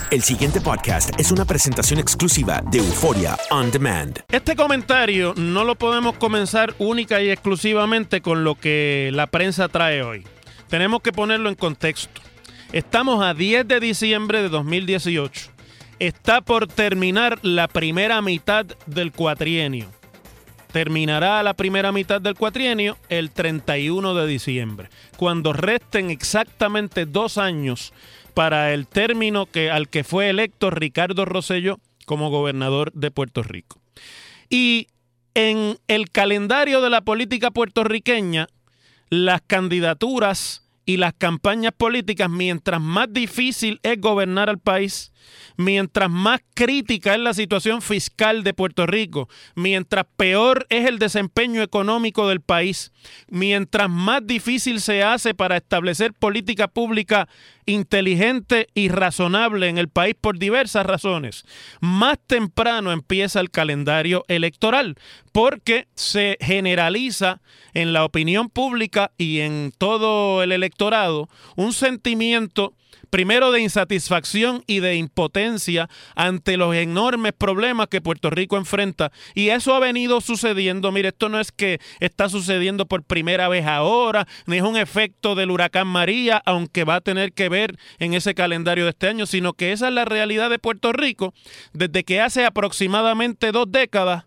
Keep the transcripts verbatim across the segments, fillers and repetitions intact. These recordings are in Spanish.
El siguiente podcast es una presentación exclusiva de Euforia On Demand. Este comentario no lo podemos comenzar única y exclusivamente con lo que la prensa trae hoy. Tenemos que ponerlo en contexto. Estamos a diez de diciembre de dos mil dieciocho. Está por terminar la primera mitad del cuatrienio. Terminará la primera mitad del cuatrienio el treinta y uno de diciembre, cuando resten exactamente dos años para el término que, al que fue electo Ricardo Rosselló como gobernador de Puerto Rico. Y en el calendario de la política puertorriqueña, las candidaturas y las campañas políticas, mientras más difícil es gobernar al país, mientras más crítica es la situación fiscal de Puerto Rico, mientras peor es el desempeño económico del país, mientras más difícil se hace para establecer política pública inteligente y razonable en el país por diversas razones, más temprano empieza el calendario electoral, porque se generaliza en la opinión pública y en todo el electorado un sentimiento primero de insatisfacción y de impotencia ante los enormes problemas que Puerto Rico enfrenta. Y eso ha venido sucediendo. Mire, esto no es que está sucediendo por primera vez ahora, ni es un efecto del huracán María, aunque va a tener que ver en ese calendario de este año, sino que esa es la realidad de Puerto Rico. Desde que hace aproximadamente dos décadas,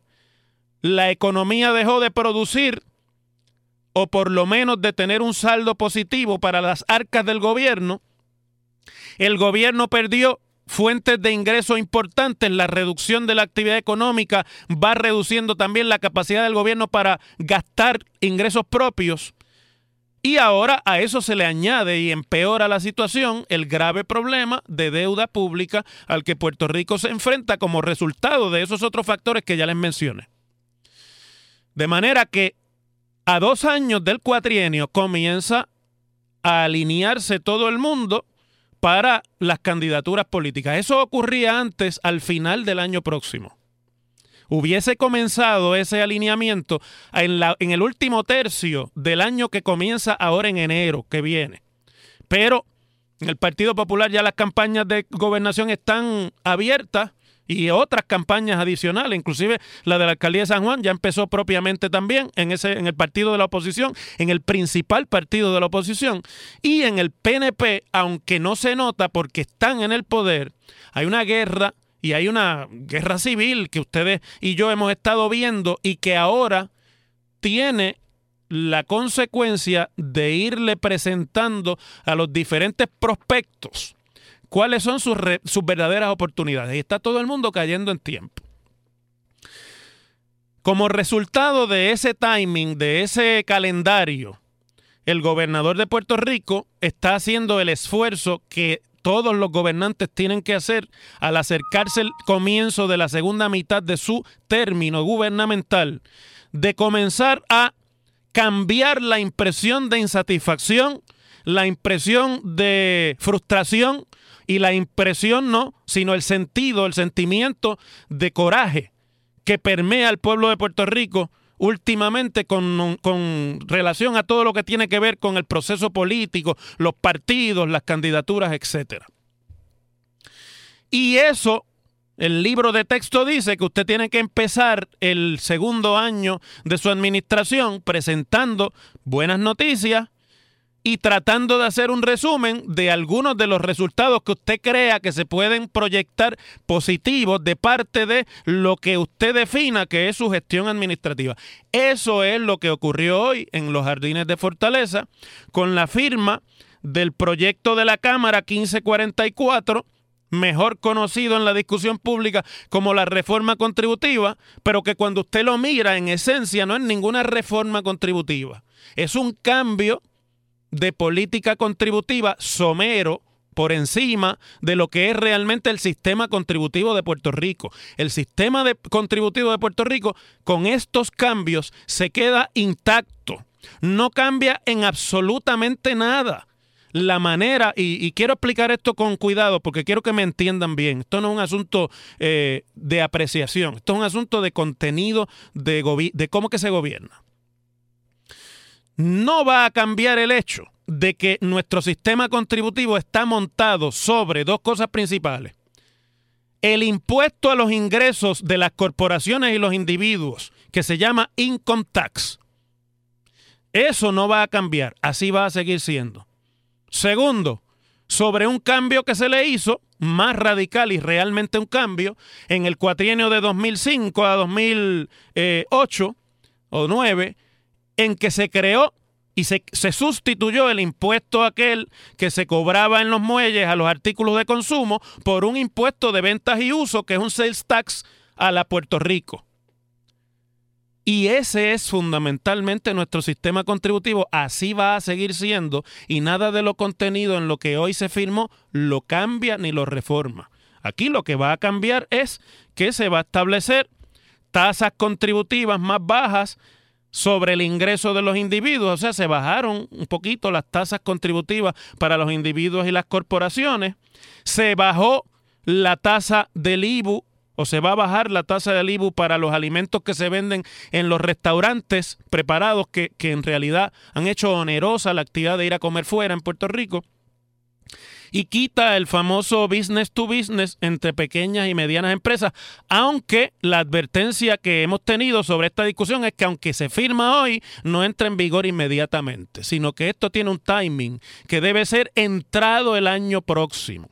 la economía dejó de producir, o por lo menos de tener un saldo positivo para las arcas del gobierno. El gobierno perdió fuentes de ingresos importantes, la reducción de la actividad económica va reduciendo también la capacidad del gobierno para gastar ingresos propios. Y ahora a eso se le añade y empeora la situación el grave problema de deuda pública al que Puerto Rico se enfrenta como resultado de esos otros factores que ya les mencioné. De manera que a dos años del cuatrienio comienza a alinearse todo el mundo para las candidaturas políticas. Eso ocurría antes, al final del año próximo. Hubiese comenzado ese alineamiento en, la, en el último tercio del año que comienza ahora en enero, que viene. Pero en el Partido Popular ya las campañas de gobernación están abiertas y otras campañas adicionales, inclusive la de la alcaldía de San Juan ya empezó propiamente también en ese en el partido de la oposición, en el principal partido de la oposición. Y en el P N P, aunque no se nota porque están en el poder, hay una guerra y hay una guerra civil que ustedes y yo hemos estado viendo y que ahora tiene la consecuencia de irle presentando a los diferentes prospectos cuáles son sus, re, sus verdaderas oportunidades. Y está todo el mundo cayendo en tiempo. Como resultado de ese timing, de ese calendario, el gobernador de Puerto Rico está haciendo el esfuerzo que todos los gobernantes tienen que hacer al acercarse el comienzo de la segunda mitad de su término gubernamental, de comenzar a cambiar la impresión de insatisfacción, la impresión de frustración y la impresión no, sino el sentido, el sentimiento de coraje que permea al pueblo de Puerto Rico últimamente con, con relación a todo lo que tiene que ver con el proceso político, los partidos, las candidaturas, etcétera. Y eso, el libro de texto dice que usted tiene que empezar el segundo año de su administración presentando buenas noticias y tratando de hacer un resumen de algunos de los resultados que usted crea que se pueden proyectar positivos de parte de lo que usted defina que es su gestión administrativa. Eso es lo que ocurrió hoy en los Jardines de Fortaleza con la firma del proyecto de la Cámara quince cuarenta y cuatro, mejor conocido en la discusión pública como la reforma contributiva, pero que cuando usted lo mira en esencia no es ninguna reforma contributiva. Es un cambio de política contributiva somero por encima de lo que es realmente el sistema contributivo de Puerto Rico. El sistema de, contributivo de Puerto Rico con estos cambios se queda intacto. No cambia en absolutamente nada la manera, y, y quiero explicar esto con cuidado porque quiero que me entiendan bien. Esto no es un asunto eh, de apreciación, esto es un asunto de contenido de, gobi- de cómo que se gobierna. No va a cambiar el hecho de que nuestro sistema contributivo está montado sobre dos cosas principales. el impuesto a los ingresos de las corporaciones y los individuos, que se llama income tax. Eso no va a cambiar, así va a seguir siendo. Segundo, sobre un cambio que se le hizo, más radical y realmente un cambio, en el cuatrienio de dos mil cinco a dos mil ocho o nueve, en que se creó y se, se sustituyó el impuesto aquel que se cobraba en los muelles a los artículos de consumo por un impuesto de ventas y uso, que es un sales tax a la Puerto Rico. Y ese es fundamentalmente nuestro sistema contributivo. Así va a seguir siendo, y nada de lo contenido en lo que hoy se firmó lo cambia ni lo reforma. Aquí lo que va a cambiar es que se va a establecer tasas contributivas más bajas sobre el ingreso de los individuos. O sea, se bajaron un poquito las tasas contributivas para los individuos y las corporaciones. Se bajó la tasa del I B U, o se va a bajar la tasa del I B U para los alimentos que se venden en los restaurantes preparados, que, que en realidad han hecho onerosa la actividad de ir a comer fuera en Puerto Rico. Y quita el famoso business to business entre pequeñas y medianas empresas, aunque la advertencia que hemos tenido sobre esta discusión es que aunque se firma hoy, no entra en vigor inmediatamente, sino que esto tiene un timing que debe ser entrado el año próximo.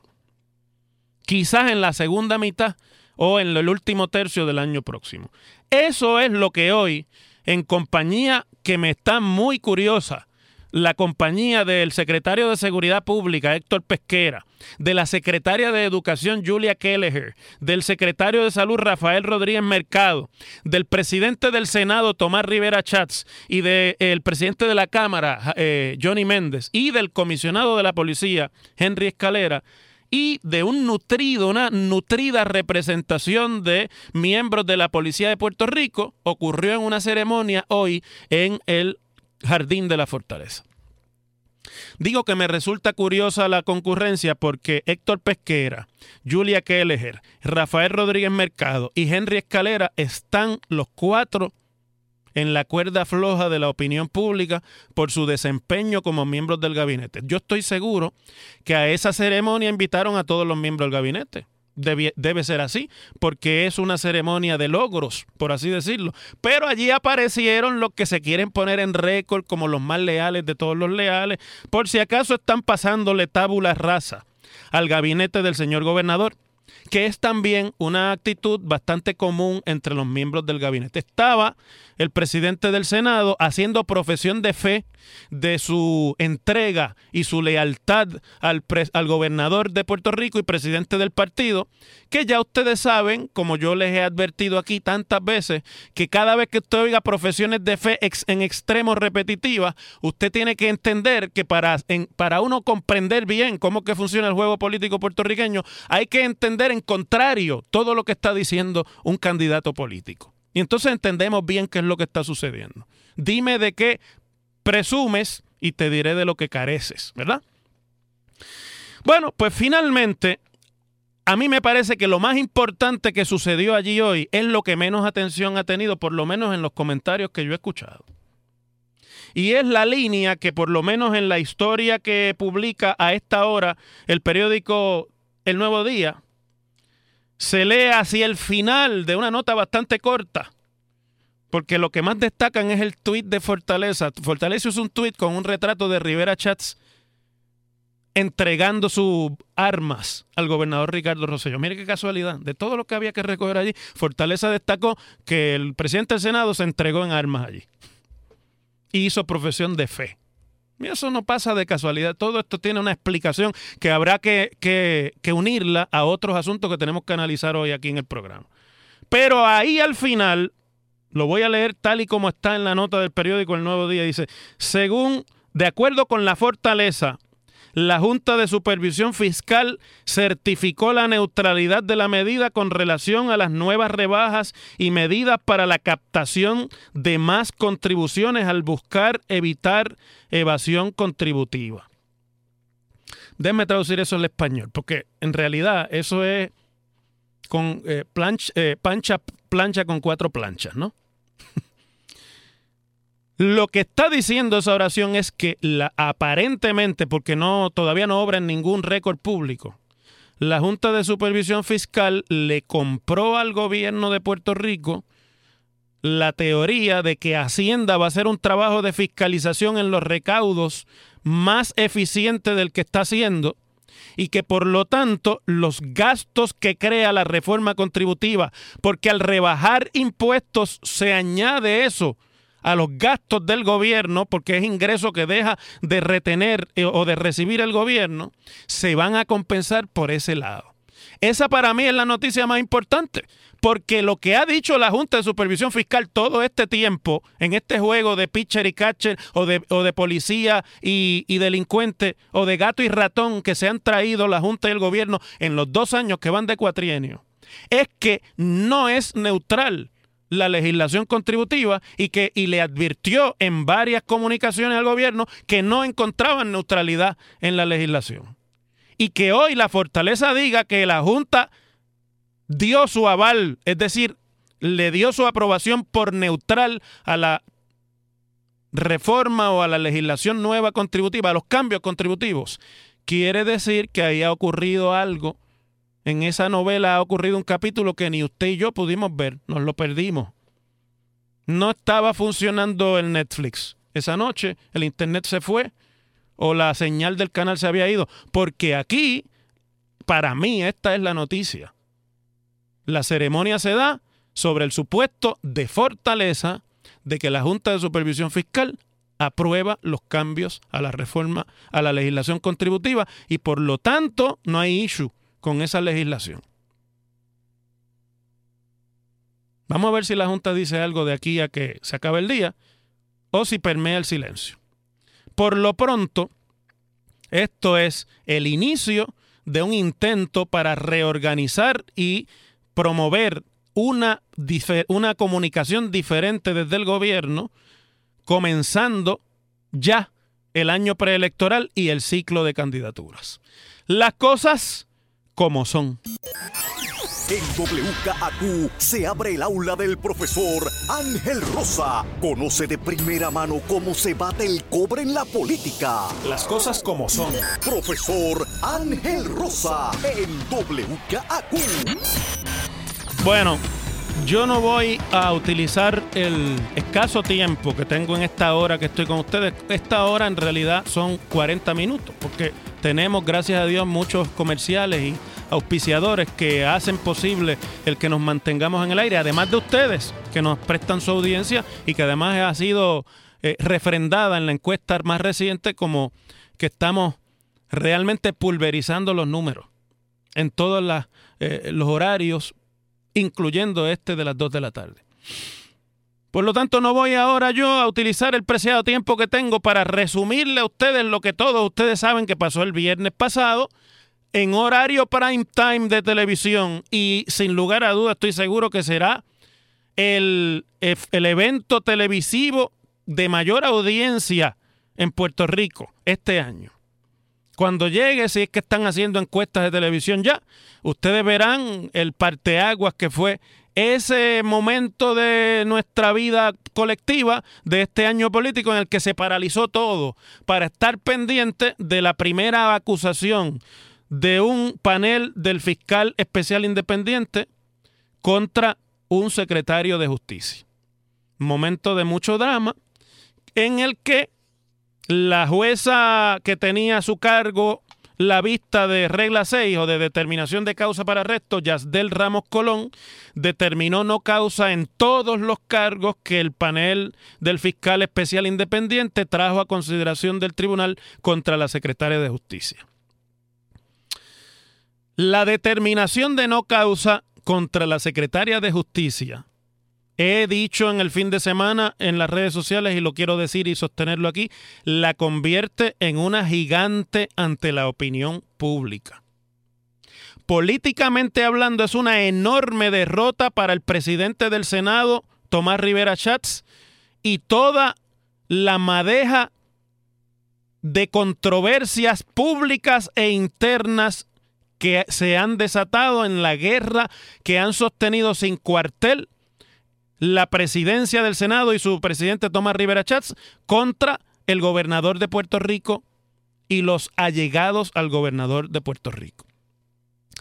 Quizás en la segunda mitad o en el último tercio del año próximo. Eso es lo que hoy, en compañía que me está muy curiosa, la compañía del secretario de Seguridad Pública, Héctor Pesquera, de la secretaria de Educación, Julia Kelleher, del secretario de Salud, Rafael Rodríguez Mercado, del presidente del Senado, Tomás Rivera Chats, y del presidente de la Cámara, eh, Johnny Méndez, y del comisionado de la Policía, Henry Escalera, y de un nutrido, una nutrida representación de miembros de la Policía de Puerto Rico, ocurrió en una ceremonia hoy en el Jardín de la Fortaleza. Digo que me resulta curiosa la concurrencia porque Héctor Pesquera, Julia Kelleher, Rafael Rodríguez Mercado y Henry Escalera están los cuatro en la cuerda floja de la opinión pública por su desempeño como miembros del gabinete. Yo estoy seguro que a esa ceremonia invitaron a todos los miembros del gabinete. Debe, debe ser así, porque es una ceremonia de logros, por así decirlo. Pero allí aparecieron los que se quieren poner en récord como los más leales de todos los leales, por si acaso están pasándole tabula rasa al gabinete del señor gobernador, que es también una actitud bastante común entre los miembros del gabinete. Estaba el presidente del Senado haciendo profesión de fe de su entrega y su lealtad al, pre- al gobernador de Puerto Rico y presidente del partido, que ya ustedes saben, como yo les he advertido aquí tantas veces, que cada vez que usted oiga profesiones de fe ex- en extremo repetitivas, usted tiene que entender que para, en, para uno comprender bien cómo que funciona el juego político puertorriqueño, hay que entender en contrario todo lo que está diciendo un candidato político. Y entonces entendemos bien qué es lo que está sucediendo. Dime de qué presumes y te diré de lo que careces, ¿verdad? Bueno, pues finalmente, a mí me parece que lo más importante que sucedió allí hoy es lo que menos atención ha tenido, por lo menos en los comentarios que yo he escuchado. Y es la línea que por lo menos en la historia que publica a esta hora el periódico El Nuevo Día, se lee hacia el final de una nota bastante corta, porque lo que más destacan es el tuit de Fortaleza. Fortaleza es un tuit con un retrato de Rivera Chats entregando sus armas al gobernador Ricardo Rosselló. Mire qué casualidad, de todo lo que había que recoger allí, Fortaleza destacó que el presidente del Senado se entregó en armas allí y hizo profesión de fe. Y eso no pasa de casualidad. Todo esto tiene una explicación que habrá que, que, que unirla a otros asuntos que tenemos que analizar hoy aquí en el programa. Pero ahí al final, lo voy a leer tal y como está en la nota del periódico El Nuevo Día, dice: según, de acuerdo con la Fortaleza, la Junta de Supervisión Fiscal certificó la neutralidad de la medida con relación a las nuevas rebajas y medidas para la captación de más contribuciones al buscar evitar evasión contributiva. Déjenme traducir eso al español, porque en realidad eso es con eh, plancha, eh, plancha, plancha con cuatro planchas, ¿no? Lo que está diciendo esa oración es que la, aparentemente, porque no todavía no obra en ningún récord público, la Junta de Supervisión Fiscal le compró al gobierno de Puerto Rico la teoría de que Hacienda va a hacer un trabajo de fiscalización en los recaudos más eficiente del que está haciendo y que por lo tanto los gastos que crea la reforma contributiva, porque al rebajar impuestos se añade eso a los gastos del gobierno, porque es ingreso que deja de retener eh, o de recibir el gobierno, se van a compensar por ese lado. Esa para mí es la noticia más importante, porque lo que ha dicho la Junta de Supervisión Fiscal todo este tiempo, en este juego de pitcher y catcher, o de, o de policía y, y delincuente, o de gato y ratón que se han traído la Junta y el gobierno en los dos años que van de cuatrienio, es que no es neutral la legislación contributiva y que y le advirtió en varias comunicaciones al gobierno que no encontraban neutralidad en la legislación. Y que hoy la Fortaleza diga que la Junta dio su aval, es decir, le dio su aprobación por neutral a la reforma o a la legislación nueva contributiva, a los cambios contributivos, quiere decir que ahí ha ocurrido algo. En esa novela ha ocurrido un capítulo que ni usted y yo pudimos ver, nos lo perdimos. No estaba funcionando el Netflix. Esa noche el internet se fue o la señal del canal se había ido, porque aquí, para mí, esta es la noticia. La ceremonia se da sobre el supuesto de Fortaleza de que la Junta de Supervisión Fiscal aprueba los cambios a la reforma, a la legislación contributiva y por lo tanto no hay issue con esa legislación. Vamos a ver si la Junta dice algo de aquí a que se acabe el día o si permea el silencio. Por lo pronto, esto es el inicio de un intento para reorganizar y promover una, una comunicación diferente desde el gobierno, comenzando ya el año preelectoral y el ciclo de candidaturas. Las cosas como son. En W K A Q se abre el aula del profesor Ángel Rosa. Conoce de primera mano cómo se bate el cobre en la política. Las cosas como son. Profesor Ángel Rosa en W K A Q. Bueno, yo no voy a utilizar el escaso tiempo que tengo en esta hora que estoy con ustedes. Esta hora en realidad son cuarenta minutos, porque tenemos, gracias a Dios, muchos comerciales y auspiciadores que hacen posible el que nos mantengamos en el aire, además de ustedes que nos prestan su audiencia y que además ha sido eh, refrendada en la encuesta más reciente como que estamos realmente pulverizando los números en todos las, eh, los horarios, incluyendo este de las dos de la tarde. Por lo tanto, no voy ahora yo a utilizar el preciado tiempo que tengo para resumirle a ustedes lo que todos ustedes saben que pasó el viernes pasado en horario prime time de televisión y sin lugar a dudas estoy seguro que será el, el evento televisivo de mayor audiencia en Puerto Rico este año. Cuando llegue, si es que están haciendo encuestas de televisión ya, ustedes verán el parteaguas que fue ese momento de nuestra vida colectiva de este año político en el que se paralizó todo para estar pendiente de la primera acusación de un panel del fiscal especial independiente contra un secretario de justicia. Momento de mucho drama en el que la jueza que tenía a su cargo la vista de regla seis o de determinación de causa para arresto, Yasdel Ramos Colón, determinó no causa en todos los cargos que el panel del fiscal especial independiente trajo a consideración del tribunal contra la secretaria de justicia. La determinación de no causa contra la secretaria de justicia, he dicho en el fin de semana en las redes sociales y lo quiero decir y sostenerlo aquí, la convierte en una gigante ante la opinión pública. Políticamente hablando, es una enorme derrota para el presidente del Senado, Tomás Rivera Schatz, y toda la madeja de controversias públicas e internas que se han desatado en la guerra que han sostenido sin cuartel la presidencia del Senado y su presidente Tomás Rivera Schatz contra el gobernador de Puerto Rico y los allegados al gobernador de Puerto Rico.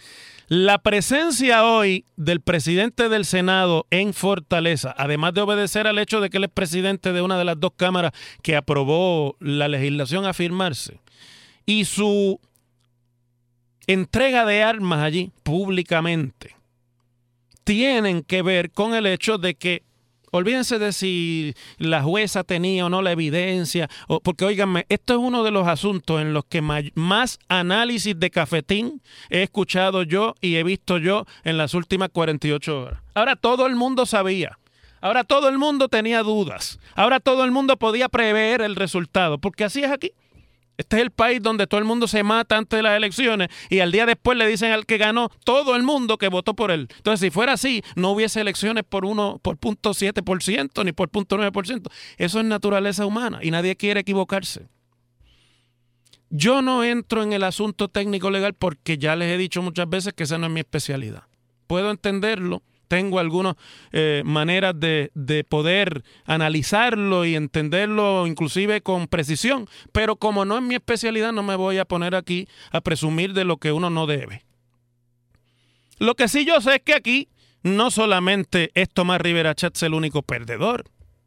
La presencia hoy del presidente del Senado en Fortaleza, además de obedecer al hecho de que él es presidente de una de las dos cámaras que aprobó la legislación a firmarse, y su entrega de armas allí públicamente, tienen que ver con el hecho de que, olvídense de si la jueza tenía o no la evidencia, o, porque óiganme, esto es uno de los asuntos en los que may, más análisis de cafetín he escuchado yo y he visto yo en las últimas cuarenta y ocho horas. Ahora todo el mundo sabía, ahora todo el mundo tenía dudas, ahora todo el mundo podía prever el resultado, porque así es aquí. Este es el país donde todo el mundo se mata antes de las elecciones y al día después le dicen al que ganó todo el mundo que votó por él. Entonces, si fuera así, no hubiese elecciones por uno, por punto siete por ciento ni por punto nueve por ciento. Eso es naturaleza humana y nadie quiere equivocarse. Yo no entro en el asunto técnico legal porque ya les he dicho muchas veces que esa no es mi especialidad. Puedo entenderlo. Tengo algunas eh, maneras de, de poder analizarlo y entenderlo inclusive con precisión, pero como no es mi especialidad no me voy a poner aquí a presumir de lo que uno no debe. Lo que sí yo sé es que aquí no solamente es Tomás Rivera Schatz el único perdedor.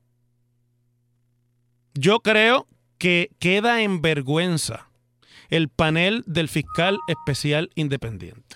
Yo creo que queda en vergüenza el panel del fiscal especial independiente.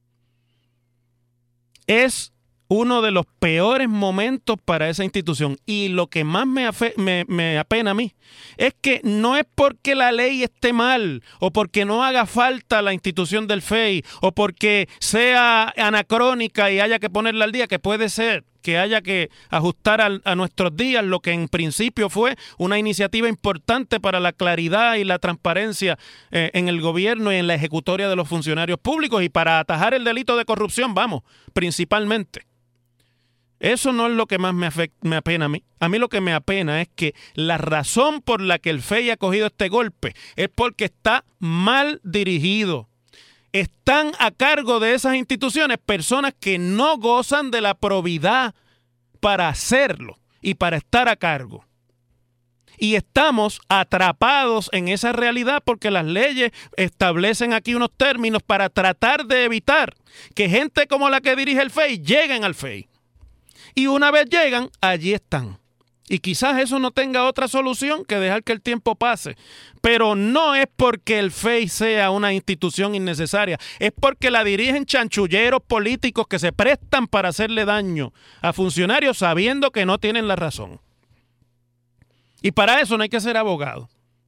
Es uno de los peores momentos para esa institución. Y lo que más me, afe- me, me apena a mí es que no es porque la ley esté mal o porque no haga falta la institución del F E I o porque sea anacrónica y haya que ponerla al día, que puede ser que haya que ajustar al, a nuestros días lo que en principio fue una iniciativa importante para la claridad y la transparencia eh, en el gobierno y en la ejecutoria de los funcionarios públicos y para atajar el delito de corrupción, vamos, principalmente. Eso no es lo que más me, afecta, me apena a mí. A mí lo que me apena es que la razón por la que el F E I ha cogido este golpe es porque está mal dirigido. Están a cargo de esas instituciones personas que no gozan de la probidad para hacerlo y para estar a cargo. Y estamos atrapados en esa realidad porque las leyes establecen aquí unos términos para tratar de evitar que gente como la que dirige el F E I lleguen al F E I. Y una vez llegan, allí están. Y quizás eso no tenga otra solución que dejar que el tiempo pase. Pero no es porque el F E I sea una institución innecesaria. Es porque la dirigen chanchulleros políticos que se prestan para hacerle daño a funcionarios sabiendo que no tienen la razón. Y para eso no hay que ser abogado.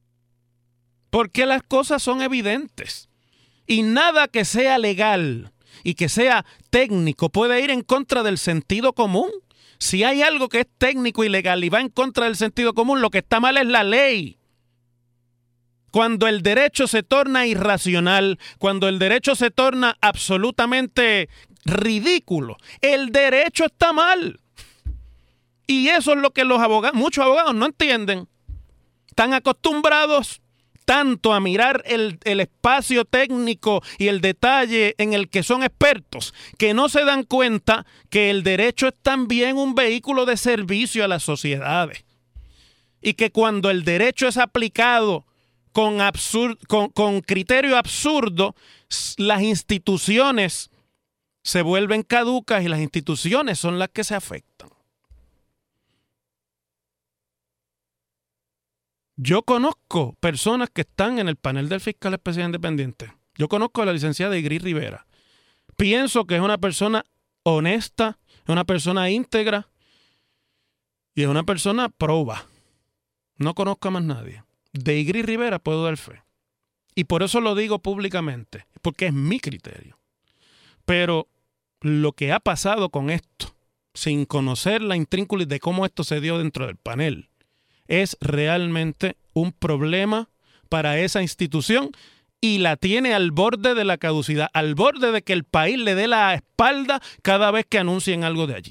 Porque las cosas son evidentes. Y nada que sea legal y que sea técnico puede ir en contra del sentido común. Si hay algo que es técnico y legal y va en contra del sentido común, lo que está mal es la ley. Cuando el derecho se torna irracional, cuando el derecho se torna absolutamente ridículo, el derecho está mal. Y eso es lo que los abogados, muchos abogados no entienden. Están acostumbrados tanto a mirar el, el espacio técnico y el detalle en el que son expertos, que no se dan cuenta que el derecho es también un vehículo de servicio a las sociedades. Y que cuando el derecho es aplicado con, absur- con, con criterio absurdo, las instituciones se vuelven caducas y las instituciones son las que se afectan. Yo conozco personas que están en el panel del fiscal especial independiente. Yo conozco a la licenciada Igris Rivera. Pienso que es una persona honesta, es una persona íntegra y es una persona proba. No conozco a más nadie. De Igris Rivera puedo dar fe. Y por eso lo digo públicamente, porque es mi criterio. Pero lo que ha pasado con esto, sin conocer la intrínculis de cómo esto se dio dentro del panel, es realmente un problema para esa institución y la tiene al borde de la caducidad, al borde de que el país le dé la espalda cada vez que anuncien algo de allí.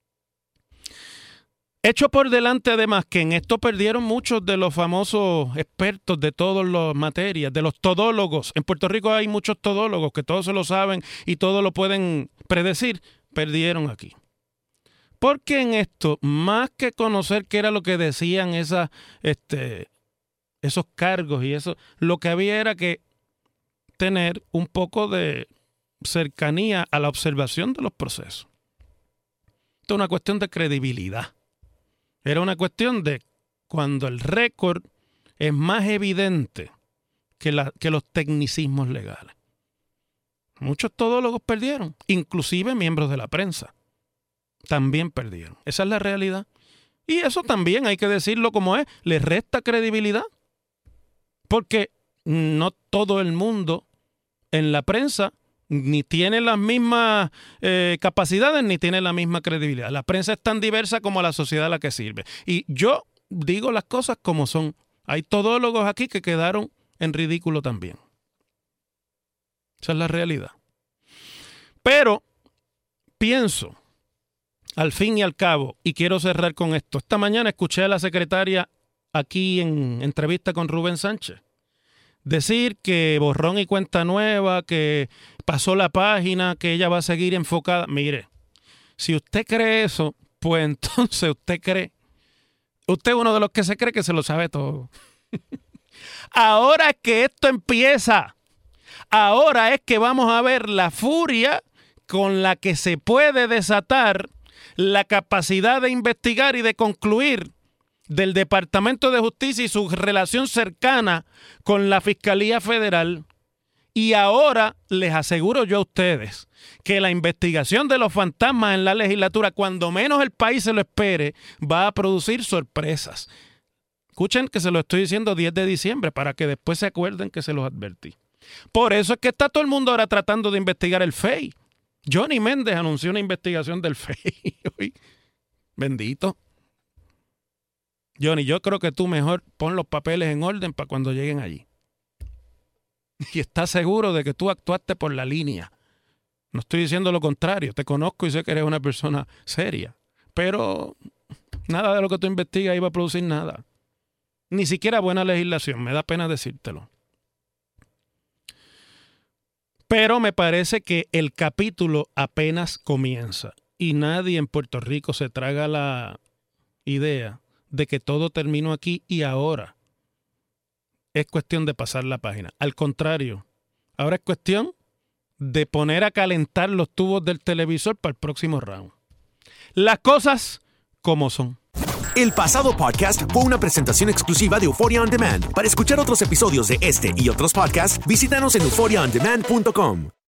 Echo por delante además que en esto perdieron muchos de los famosos expertos de todas las materias, de los todólogos. En Puerto Rico hay muchos todólogos que todos se lo saben y todo lo pueden predecir. Perdieron aquí. Porque en esto, más que conocer qué era lo que decían esas, este, esos cargos y eso, lo que había era que tener un poco de, cercanía a la observación de los procesos. Esto es una cuestión de credibilidad. Era una cuestión de cuando el récord es más evidente que, la, que los tecnicismos legales. Muchos todólogos perdieron, inclusive miembros de la prensa. También perdieron. Esa es la realidad. Y eso también hay que decirlo como es, le resta credibilidad. Porque no todo el mundo en la prensa ni tiene las mismas eh, capacidades ni tiene la misma credibilidad. La prensa es tan diversa como la sociedad a la que sirve. Y yo digo las cosas como son. Hay todólogos aquí que quedaron en ridículo también. Esa es la realidad. Pero pienso, al fin y al cabo, y quiero cerrar con esto. Esta mañana escuché a la secretaria aquí en entrevista con Rubén Sánchez decir que borrón y cuenta nueva, que pasó la página, que ella va a seguir enfocada. Mire, si usted cree eso, pues entonces usted cree, usted es uno de los que se cree que se lo sabe todo. Ahora es que esto empieza. Ahora es que vamos a ver la furia con la que se puede desatar la capacidad de investigar y de concluir del Departamento de Justicia y su relación cercana con la Fiscalía Federal. Y ahora les aseguro yo a ustedes que la investigación de los fantasmas en la legislatura, cuando menos el país se lo espere, va a producir sorpresas. Escuchen que se lo estoy diciendo diez de diciembre para que después se acuerden que se los advertí. Por eso es que está todo el mundo ahora tratando de investigar el F E I. Johnny Méndez anunció una investigación del F E I. Bendito. Johnny, yo creo que tú mejor pon los papeles en orden para cuando lleguen allí. Y estás seguro de que tú actuaste por la línea. No estoy diciendo lo contrario. Te conozco y sé que eres una persona seria. Pero nada de lo que tú investigas iba a producir nada. Ni siquiera buena legislación. Me da pena decírtelo. Pero me parece que el capítulo apenas comienza. Y nadie en Puerto Rico se traga la idea de que todo terminó aquí y ahora es cuestión de pasar la página. Al contrario, ahora es cuestión de poner a calentar los tubos del televisor para el próximo round. Las cosas como son. El pasado podcast fue una presentación exclusiva de Euphoria On Demand. Para escuchar otros episodios de este y otros podcasts, visítanos en euphoria on demand punto com.